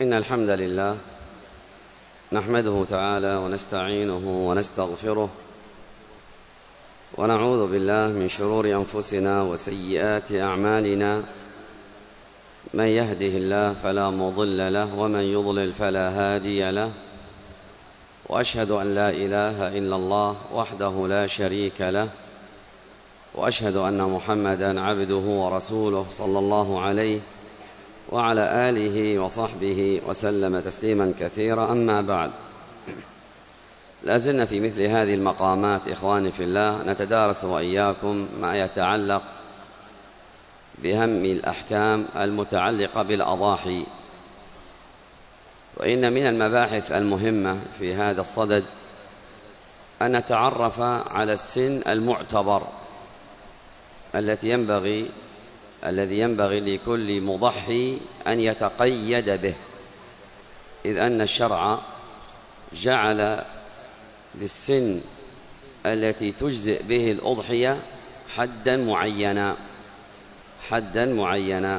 إن الحمد لله نحمده تعالى ونستعينه ونستغفره ونعوذ بالله من شرور أنفسنا وسيئات أعمالنا. من يهده الله فلا مضل له ومن يضلل فلا هادي له، وأشهد أن لا إله إلا الله وحده لا شريك له، وأشهد أن محمدًا عبده ورسوله صلى الله عليه وعلى آله وصحبه وسلم تسليما كثيرا. أما بعد، لازلنا في مثل هذه المقامات إخواني في الله نتدارس وإياكم ما يتعلق بهم الأحكام المتعلقة بالأضاحي. وإن من المباحث المهمة في هذا الصدد أن نتعرف على السن المعتبر الذي ينبغي لكل مضحي أن يتقيد به، إذ أن الشرع جعل للسن التي تجزئ به الأضحية حدا معينا.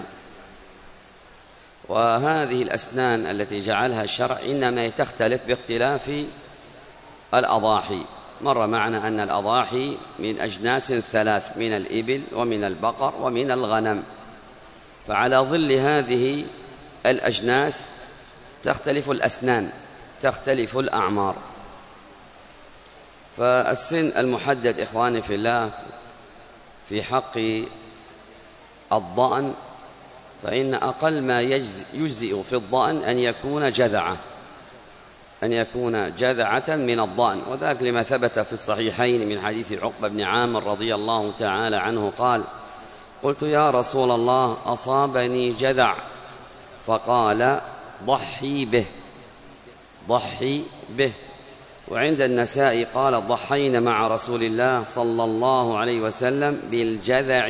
وهذه الأسنان التي جعلها الشرع إنما تختلف باختلاف الأضاحي. مر معنا أن الأضاحي من أجناس ثلاث، من الإبل ومن البقر ومن الغنم، فعلى ظل هذه الأجناس تختلف الأسنان، تختلف الأعمار. فالسن المحدد إخواني في الله في حق الضأن، فإن أقل ما يجزئ في الضأن أن يكون جذعة من الضأن، وذلك لما ثبت في الصحيحين من حديث عقبة بن عامر رضي الله تعالى عنه قال: قلت يا رسول الله أصابني جذع، فقال ضحي به. وعند النسائي قال: ضحينا مع رسول الله صلى الله عليه وسلم بالجذع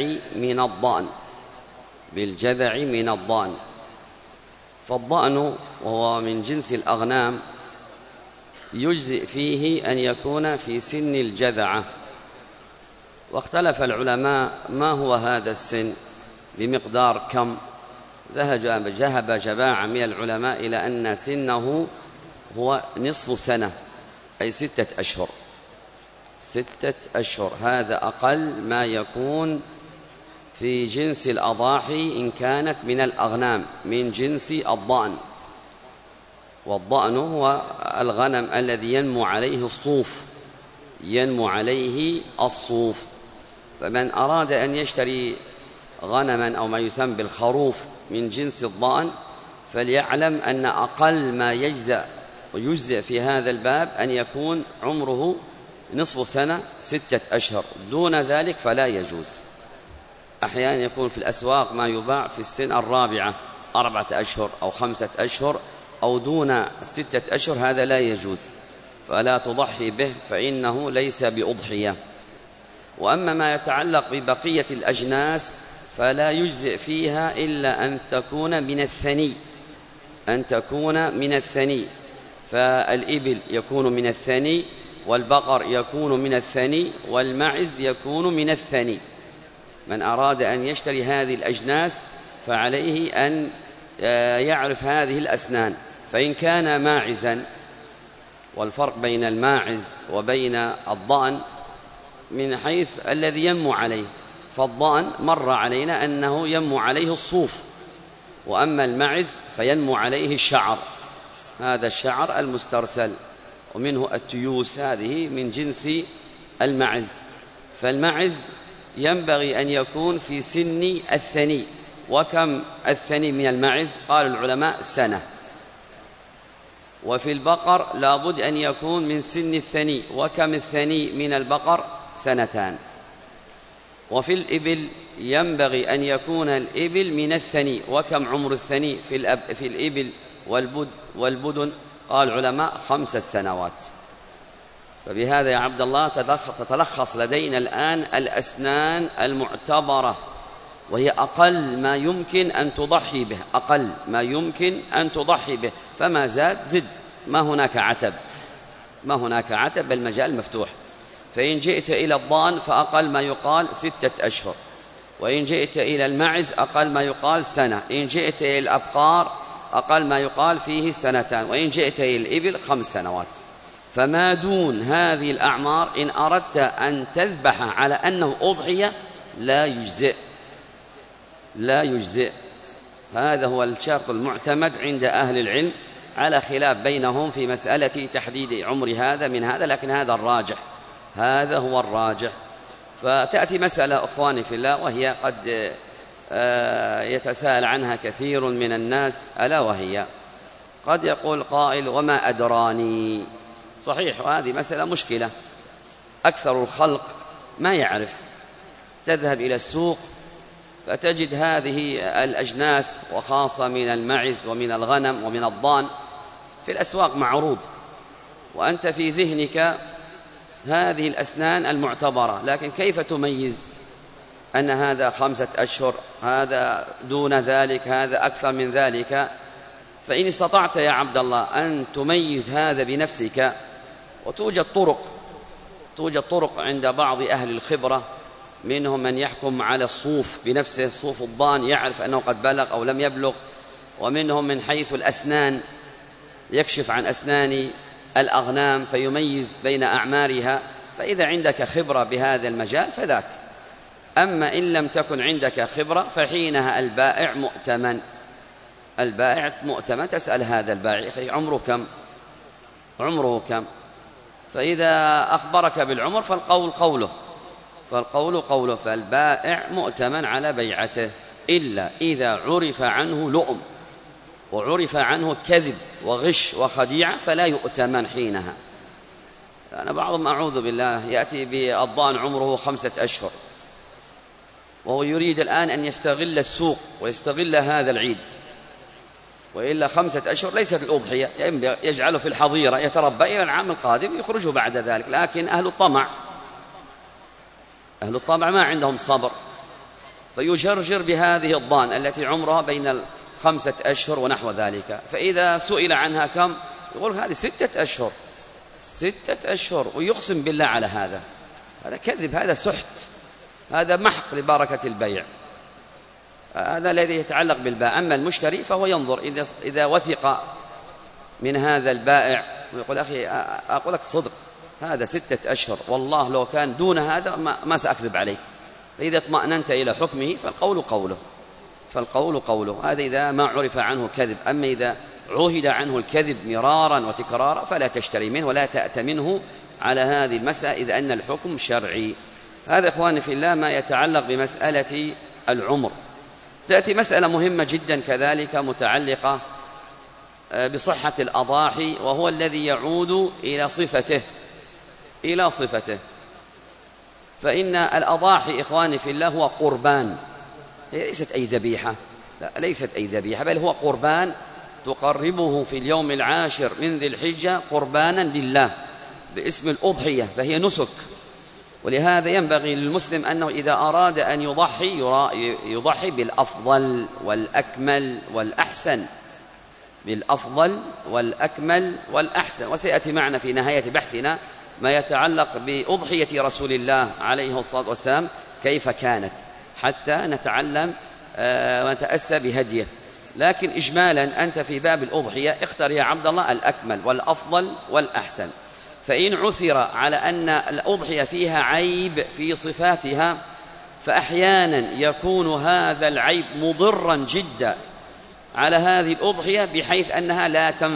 من الضأن. فالضأن وهو من جنس الأغنام يجزئ فيه أن يكون في سن الجذعة. واختلف العلماء ما هو هذا السن، بمقدار كم. ذهب جماعة من العلماء إلى أن سنه هو نصف سنة، أي 6 أشهر. 6 أشهر هذا أقل ما يكون في جنس الأضاحي إن كانت من الأغنام من جنس الضأن. والضأن هو الغنم الذي ينمو عليه الصوف. فمن أراد أن يشتري غنما أو ما يسمى بالخروف من جنس الضأن فليعلم أن أقل ما يجزئ في هذا الباب أن يكون عمره نصف سنة 6 أشهر، دون ذلك فلا يجوز. أحيانا يكون في الأسواق ما يباع في السن الرابعة 4 أشهر أو 5 أشهر أو دون 6 أشهر، هذا لا يجوز، فلا تضحي به، فإنه ليس بأضحية. وأما ما يتعلق ببقية الأجناس فلا يجزئ فيها إلا أن تكون من الثني. فالإبل يكون من الثني، والبقر يكون من الثني، والمعز يكون من الثني. من أراد أن يشتري هذه الأجناس فعليه أن يعرف هذه الأسنان. فإن كان ماعزا، والفرق بين الماعز وبين الضأن من حيث الذي ينمو عليه، فالضأن مر علينا أنه ينمو عليه الصوف، وأما المعز فينمو عليه الشعر، هذا الشعر المسترسل، ومنه التيوس، هذه من جنس المعز. فالمعز ينبغي أن يكون في سن الثني. وكم الثني من المعز؟ قال العلماء 1 سنة. وفي البقر لابد أن يكون من سن الثني. وكم الثني من البقر؟ 2 سنين. وفي الإبل ينبغي أن يكون الإبل من الثني. وكم عمر الثني في الإبل والبدن؟ قال العلماء 5 سنوات. فبهذا يا عبد الله تتلخص لدينا الآن الأسنان المعتبرة، وهي أقل ما يمكن أن تضحي به، فما زد ما هناك عتب، بل مجال مفتوح. فإن جئت إلى الضأن فأقل ما يقال 6 أشهر، وإن جئت إلى المعز أقل ما يقال 1 سنة، إن جئت إلى الأبقار أقل ما يقال فيه 2 وإن جئت إلى الإبل 5 سنوات. فما دون هذه الأعمار إن أردت أن تذبح على أنه أضحية لا يجزئ. هذا هو الشرط المعتمد عند أهل العلم، على خلاف بينهم في مسألة تحديد عمر هذا من هذا، لكن هذا هو الراجح. فتأتي مسألة أخواني في الله، وهي قد يتساءل عنها كثير من الناس، ألا وهي قد يقول قائل: وما أدراني؟ صحيح، وهذه مسألة مشكلة. أكثر الخلق ما يعرف. تذهب إلى السوق فتجد هذه الأجناس، وخاصة من المعز ومن الغنم ومن الضان، في الأسواق معروض، وأنت في ذهنك هذه الأسنان المعتبرة، لكن كيف تميز أن هذا 5 أشهر، هذا دون ذلك، هذا أكثر من ذلك؟ فإن استطعت يا عبد الله أن تميز هذا بنفسك، وتوجد طرق عند بعض أهل الخبرة، منهم من يحكم على الصوف بنفسه، صوف الضان، يعرف أنه قد بلغ أو لم يبلغ، ومنهم من حيث الأسنان يكشف عن أسنان الأغنام فيميز بين أعمارها. فإذا عندك خبرة بهذا المجال فذاك. أما إن لم تكن عندك خبرة فحينها البائع مؤتمن. تسأل هذا البائع: أخي عمره كم؟ فإذا أخبرك بالعمر فالقول قوله، فالبائع مؤتمن على بيعته، إلا إذا عرف عنه لؤم وعرف عنه كذب وغش وخديعة فلا يؤتمن حينها. أنا بعضهم أعوذ بالله يأتي بالضان عمره 5 أشهر، وهو يريد الآن أن يستغل السوق ويستغل هذا العيد، وإلا 5 أشهر ليست الأضحية، يجعله في الحظيرة يتربى إلى العام القادم يخرجه بعد ذلك. لكن أهل الطمع ما عندهم صبر، فيجرجر بهذه الضان التي عمرها بين 5 أشهر ونحو ذلك. فإذا سئل عنها كم، يقول هذه 6 أشهر، 6 أشهر، ويقسم بالله على هذا كذب، هذا سحت، هذا محق لبركة البيع. هذا الذي يتعلق بالبائع. أما المشتري فهو ينظر إذا وثق من هذا البائع ويقول: أخي أقول لك صدق، هذا 6 أشهر، والله لو كان دون هذا ما سأكذب عليك. فإذا اطمأننت إلى حكمه فالقول قوله. هذا إذا ما عرف عنه كذب. أما إذا عهد عنه الكذب مرارا وتكرارا فلا تشتري منه ولا تأتمنه على هذه المسألة، إذ أن الحكم شرعي. هذا إخواني في الله ما يتعلق بمسألة العمر. تأتي مسألة مهمة جدا كذلك متعلقة بصحة الأضاحي، وهو الذي يعود إلى صفته. فإن الأضاحي إخواني في الله هو قربان، هي ليست أي ذبيحة، بل هو قربان تقربه في اليوم 10 من ذي الحجة قربانا لله باسم الأضحية، فهي نسك. ولهذا ينبغي للمسلم أنه إذا أراد أن يضحي بالأفضل والأحسن. وسيأتي معنا في نهاية بحثنا ما يتعلق بأضحية رسول الله عليه الصلاة والسلام كيف كانت، حتى نتعلم ونتأسى بهديه. لكن إجمالا أنت في باب الأضحية اختر يا عبد الله الأكمل والأفضل والأحسن. فإن عثر على أن الأضحية فيها عيب في صفاتها، فأحيانا يكون هذا العيب مضرا جدا على هذه الأضحية، بحيث أنها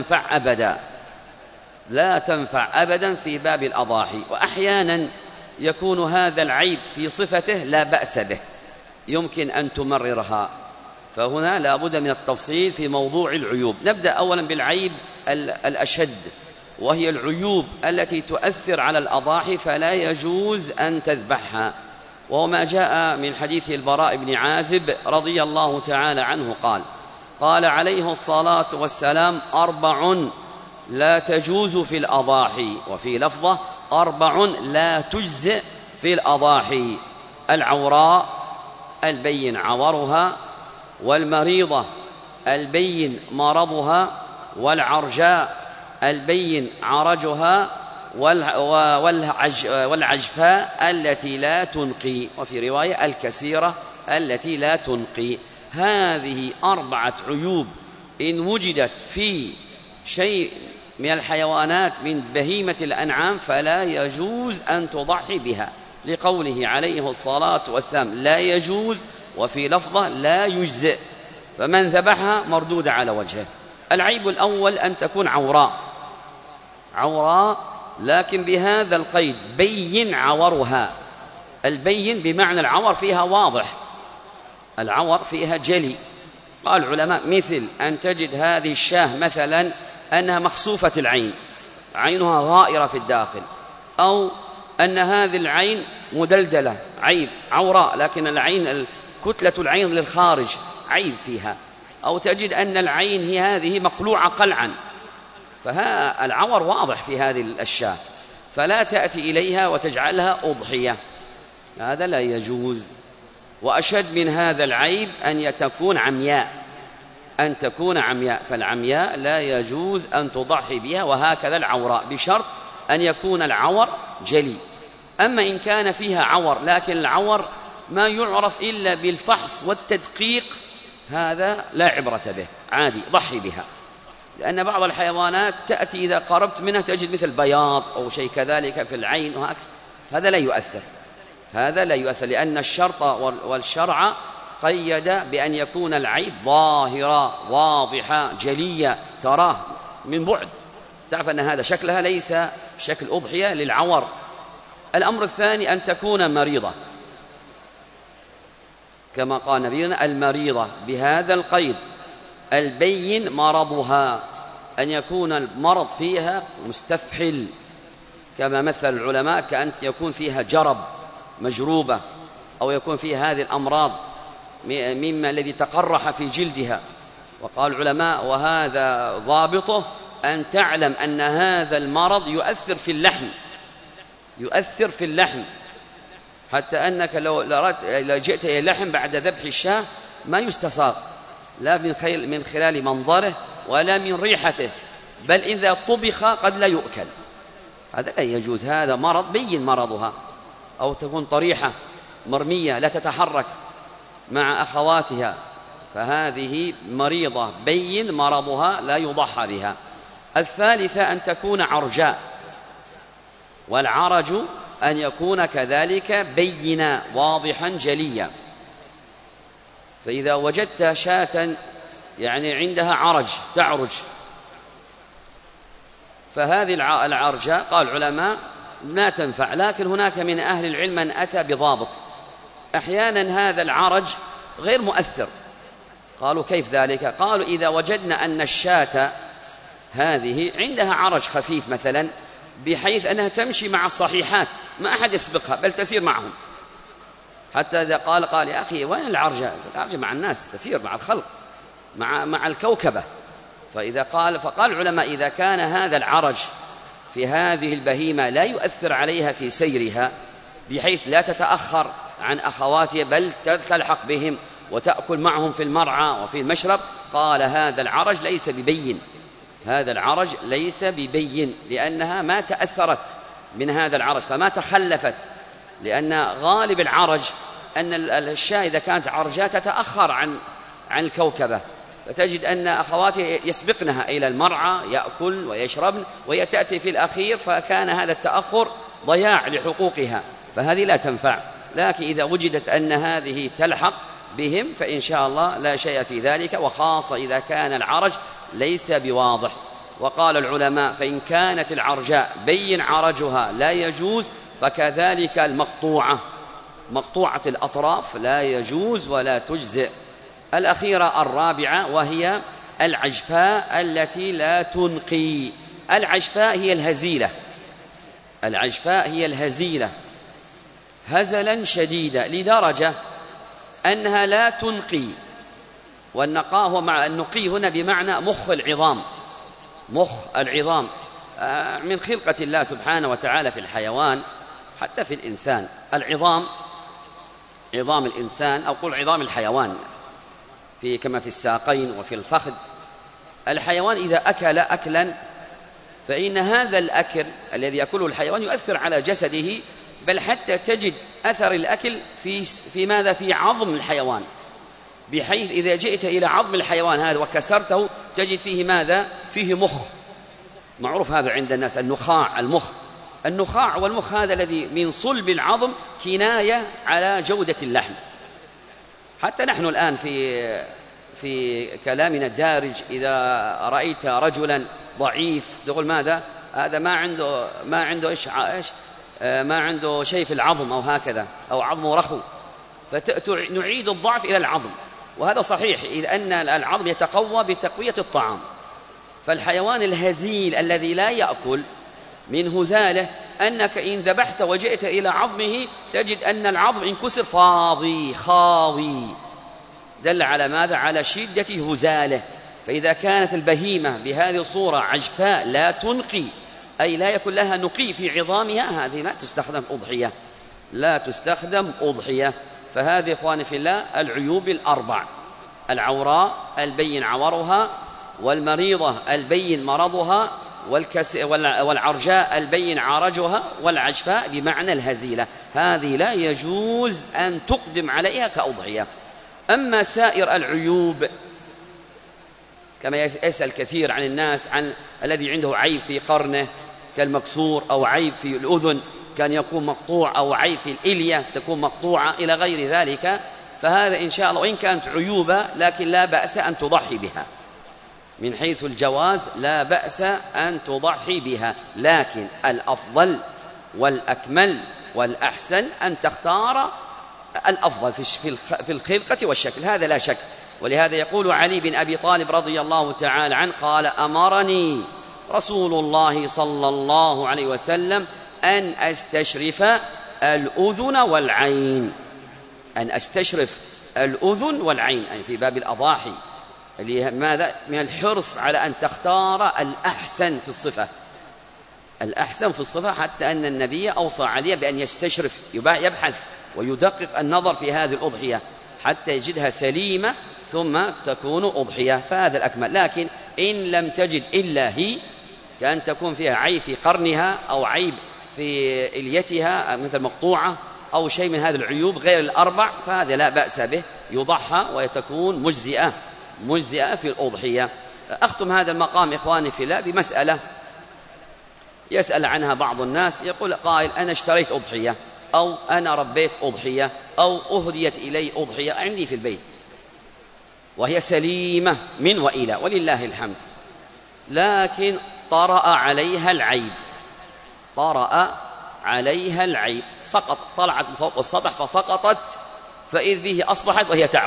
لا تنفع أبدا في باب الأضاحي. وأحيانا يكون هذا العيب في صفته لا بأس به، يمكن أن تمررها. فهنا لا بد من التفصيل في موضوع العيوب. نبدأ أولا بالعيب الأشد، وهي العيوب التي تؤثر على الأضاحي فلا يجوز أن تذبحها. وهو ما جاء من حديث البراء بن عازب رضي الله تعالى عنه قال عليه الصلاة والسلام: 4 لا تجوز في الأضاحي، وفي لفظة 4 لا تجزئ في الأضاحي: العوراء البين عورها، والمريضة البين مرضها، والعرجاء البين عرجها، والعجفاء التي لا تنقي، وفي رواية الكسيرة التي لا تنقي. هذه 4 عيوب إن وجدت في شيء من الحيوانات من بهيمة الأنعام فلا يجوز أن تضحي بها، لقوله عليه الصلاة والسلام لا يجوز، وفي لفظة لا يجزئ، فمن ذبحها مردود على وجهه. العيب الأول أن تكون عوراء، لكن بهذا القيد بين عورها. البين بمعنى العور فيها واضح، العور فيها جلي. قال العلماء مثل أن تجد هذه الشاة مثلا أنها مخسوفة العين، عينها غائرة في الداخل، أو أن هذه العين مدلدلة، عيب عوراء، لكن العين كتلة العين للخارج عيب فيها، أو تجد أن العين هي هذه مقلوعة قلعا، فالعور واضح في هذه الشاة، فلا تأتي إليها وتجعلها أضحية، هذا لا يجوز. وأشد من هذا العيب أن تكون عمياء، فالعمياء لا يجوز أن تضحي بها، وهكذا العوراء، بشرط أن يكون العور جلي. أما إن كان فيها عور لكن العور ما يعرف إلا بالفحص والتدقيق، هذا لا عبرة به، عادي ضحي بها، لأن بعض الحيوانات تأتي إذا قربت منها تجد مثل بياض أو شيء كذلك في العين وهكذا، هذا لا يؤثر، لأن الشرط والشرع قيد بأن يكون العيب ظاهرة واضحة جلية تراه من بعد، تعرف أن هذا شكلها ليس شكل أضحية للعور. الأمر الثاني أن تكون مريضة، كما قال نبينا المريضة بهذا القيد البين مرضها، أن يكون المرض فيها مستفحل، كما مثل العلماء كأن يكون فيها جرب مجروبة، أو يكون فيها هذه الأمراض مما الذي تقرح في جلدها. وقال العلماء وهذا ضابطه أن تعلم أن هذا المرض يؤثر في اللحم، حتى أنك لو جئت إلى اللحم بعد ذبح الشاة ما يستساغ، لا من خلال منظره ولا من ريحته، بل إذا طبخ قد لا يؤكل، هذا لا يجوز، هذا مرض بين مرضها، أو تكون طريحة مرمية لا تتحرك مع أخواتها، فهذه مريضة بين مرضها لا يضحى بها. الثالثة أن تكون عرجاء، والعرج أن يكون كذلك بينا واضحا جليا، فإذا وجدت شاة يعني عندها عرج تعرج، فهذه العرجاء قال العلماء لا تنفع، لكن هناك من أهل العلم من أتى بضابط، أحيانا هذا العرج غير مؤثر. قالوا كيف ذلك؟ قالوا إذا وجدنا أن الشاة هذه عندها عرج خفيف مثلا، بحيث أنها تمشي مع الصحيحات، ما أحد يسبقها بل تسير معهم، حتى إذا قال يا أخي وين العرجة؟ العرجة مع الناس، تسير مع الخلق، مع الكوكبة. فقال العلماء إذا كان هذا العرج في هذه البهيمة لا يؤثر عليها في سيرها، بحيث لا تتأخر عن أخواتها بل تلحق بهم وتأكل معهم في المرعى وفي المشرب، قال هذا العرج ليس ببين، لأنها ما تأثرت من هذا العرج فما تخلفت، لأن غالب العرج أن الشاة إذا كانت عرجاء تتأخر عن الكوكبة، فتجد أن أخواتها يسبقنها إلى المرعى يأكل ويشربن، وهي تأتي في الأخير، فكان هذا التأخر ضياع لحقوقها، فهذه لا تنفع. لكن إذا وجدت أن هذه تلحق بهم فإن شاء الله لا شيء في ذلك، وخاصة إذا كان العرج ليس بواضح. وقال العلماء فإن كانت العرجاء بين عرجها لا يجوز، فكذلك مقطوعة الأطراف لا يجوز ولا تجزئ. الأخيرة الرابعة وهي العجفاء التي لا تنقي. العجفاء هي الهزيلة هزلا شديدا لدرجة أنها لا تنقي، والنقاء هو مع النقي هنا بمعنى مخ العظام من خلقة الله سبحانه وتعالى في الحيوان حتى في الإنسان. عظام الإنسان أو قل عظام الحيوان كما في الساقين وفي الفخذ. الحيوان إذا أكل أكلا فإن هذا الأكل الذي يأكله الحيوان يؤثر على جسده، بل حتى تجد أثر الأكل في عظم الحيوان، بحيث إذا جئت إلى عظم الحيوان هذا وكسرته تجد فيه ماذا؟ فيه مخ، معروف هذا عند الناس، النخاع، النخاع والمخ هذا الذي من صلب العظم كناية على جودة اللحم. حتى نحن الآن في كلامنا الدارج إذا رأيت رجلا ضعيف تقول ماذا؟ هذا ما عنده ما عنده شيء في العظم أو هكذا، أو عظمه رخو، فنعيد الضعف إلى العظم، وهذا صحيح، إذ أن العظم يتقوى بتقوية الطعام. فالحيوان الهزيل الذي لا يأكل من هزاله، أنك إن ذبحت وجئت إلى عظمه تجد أن العظم انكسر فاضي خاوي، دل على ماذا؟ على شدة هزاله. فإذا كانت البهيمة بهذه الصورة عجفاء لا تنقي، أي لا يكون لها نقي في عظامها، هذه لا تستخدم أضحية، لا تستخدم أضحية. فهذه إخواني في الله العيوب الأربع: العوراء البين عورها، والمريضة البين مرضها، والعرجاء البين عرجها، والعجفاء بمعنى الهزيلة. هذه لا يجوز أن تقدم عليها كأضحية. أما سائر العيوب كما يسأل كثير عن الناس عن الذي عنده عيب في قرنه كالمكسور، أو عيب في الأذن كان يكون مقطوع، أو عيب في الإلية تكون مقطوعة إلى غير ذلك، فهذا إن شاء الله وإن كانت عيوبة لكن لا بأس أن تضحي بها من حيث الجواز، لا بأس أن تضحي بها، لكن الأفضل والأكمل والأحسن أن تختار الأفضل في الخلقة والشكل، هذا لا شك. ولهذا يقول علي بن أبي طالب رضي الله تعالى عنه قال: أمرني رسول الله صلى الله عليه وسلم أن أستشرف الأذن والعين، أن أستشرف الأذن والعين، يعني في باب الأضاحي، ماذا؟ من الحرص على أن تختار الأحسن في الصفة، الأحسن في الصفة، حتى أن النبي أوصى عليه بأن يستشرف، يبحث ويدقق النظر في هذه الأضحية حتى يجدها سليمة ثم تكون أضحية، فهذا الأكمل. لكن إن لم تجد إلا هي، كأن تكون فيها عيب في قرنها أو عيب في إليتها مثل مقطوعة أو شيء من هذه العيوب غير الأربع، فهذا لا بأس به، يضحى وتكون مجزئة في الأضحية. أختم هذا المقام إخواني في الله بمسألة يسأل عنها بعض الناس، يقول قائل: أنا اشتريت أضحية، أو أنا ربيت أضحية، أو أهديت إلي أضحية عندي في البيت وهي سليمة من وإلى ولله الحمد، لكن طرأ عليها العيب، سقط، طلعت من فوق السطح فسقطت، فإذ به أصبحت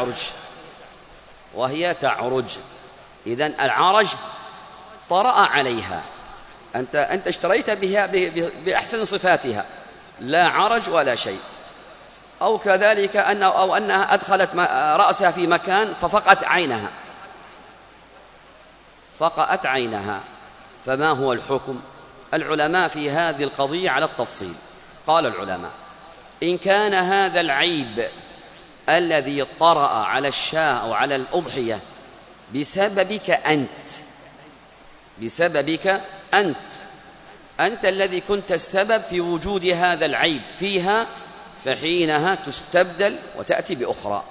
وهي تعرج. إذن العرج طرأ عليها، أنت اشتريت بها بأحسن صفاتها، لا عرج ولا شيء. أو كذلك أنها أدخلت رأسها في مكان ففقأت عينها، فما هو الحكم؟ العلماء في هذه القضية على التفصيل. قال العلماء: إن كان هذا العيب الذي طرأ على الشاة أو على الأضحية بسببك أنت الذي كنت السبب في وجود هذا العيب فيها، فحينها تستبدل وتأتي بأخرى،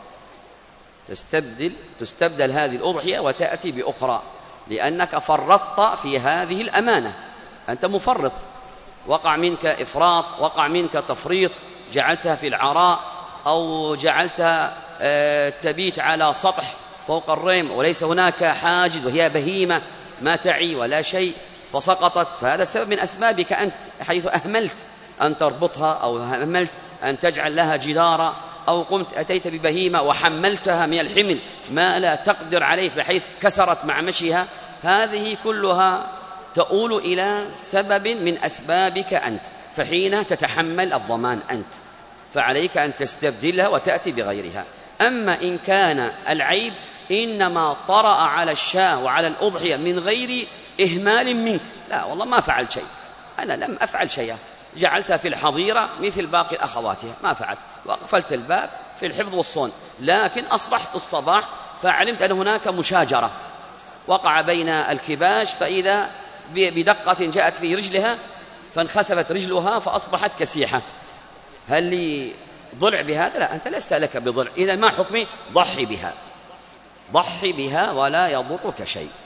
تستبدل هذه الأضحية وتأتي بأخرى، لأنك فرطت في هذه الأمانة، أنت مفرط، وقع منك إفراط، وقع منك تفريط، جعلتها في العراء أو جعلتها تبيت على سطح فوق الريم وليس هناك حاجز، وهي بهيمة ما تعي ولا شيء فسقطت، فهذا السبب من أسبابك أنت، حيث أهملت أن تربطها، أو أهملت أن تجعل لها جدارا، أو قمت أتيت ببهيمة وحملتها من الحمل ما لا تقدر عليه بحيث كسرت مع مشيها، هذه كلها تؤول إلى سبب من أسبابك أنت، فحين تتحمل الضمان أنت، فعليك أن تستبدلها وتأتي بغيرها. أما إن كان العيب إنما طرأ على الشاة وعلى الأضحية من غير إهمال منك، لا والله ما فعلت شيء، أنا لم أفعل شيئا، جعلتها في الحظيرة مثل باقي أخواتها، ما فعلت، وأقفلت الباب في الحفظ والصون، لكن أصبحت الصباح فعلمت أن هناك مشاجرة وقع بين الكباش، فإذا بدقة جاءت في رجلها فانخسفت رجلها فأصبحت كسيحة، هل لي ضلع بهذا؟ لا، أنت لست لك بضلع، إذا ما حكمي؟ ضحي بها ولا يضرك شيء.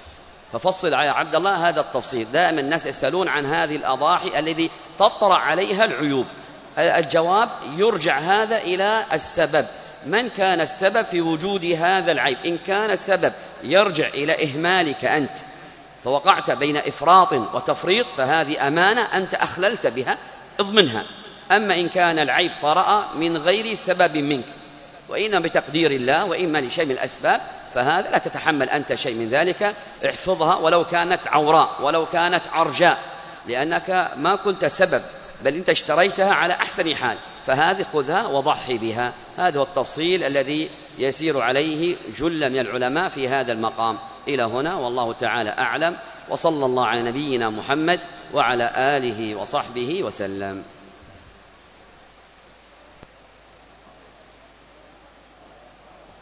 ففصل يا عبد الله هذا التفصيل. دائما الناس يسألون عن هذه الأضاحي الذي تطرأ عليها العيوب. الجواب يرجع هذا إلى السبب، من كان السبب في وجود هذا العيب. إن كان السبب يرجع إلى إهمالك أنت فوقعت بين إفراط وتفريط فهذه أمانة أنت أخللت بها، اضمنها. أما إن كان العيب طرأ من غير سبب منك وإنما بتقدير الله وإما لشيء من الأسباب، فهذا لا تتحمل أنت شيء من ذلك. احفظها ولو كانت عوراء ولو كانت عرجاء، لأنك ما كنت سبب بل أنت اشتريتها على أحسن حال، فهذه خذها وضحي بها. هذا هو التفصيل الذي يسير عليه جل من العلماء في هذا المقام. إلى هنا والله تعالى أعلم، وصلى الله على نبينا محمد وعلى آله وصحبه وسلم.